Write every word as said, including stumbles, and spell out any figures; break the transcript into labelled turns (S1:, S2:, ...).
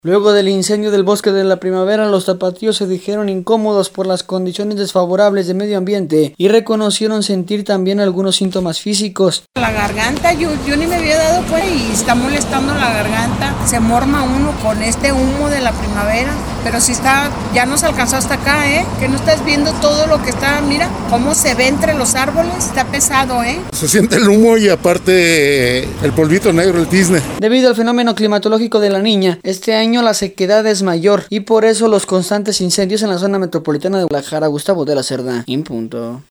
S1: Luego del incendio del Bosque de la Primavera, los tapatíos se dijeron incómodos por las condiciones desfavorables de medio ambiente y reconocieron sentir también algunos síntomas físicos.
S2: La garganta, yo, yo ni me había dado cuenta y está molestando la garganta, se morma uno con este humo de la primavera, pero si está, ya nos alcanzó hasta acá, ¿eh? Que no estás viendo todo lo que está, mira cómo se ve entre los árboles, está pesado, ¿eh?
S3: Se siente el humo y aparte el polvito negro, el tizne.
S1: Debido al fenómeno climatológico de la Niña, este año la sequedad es mayor y por eso los constantes incendios en la zona metropolitana de Guadalajara. Gustavo de la Cerda, en punto.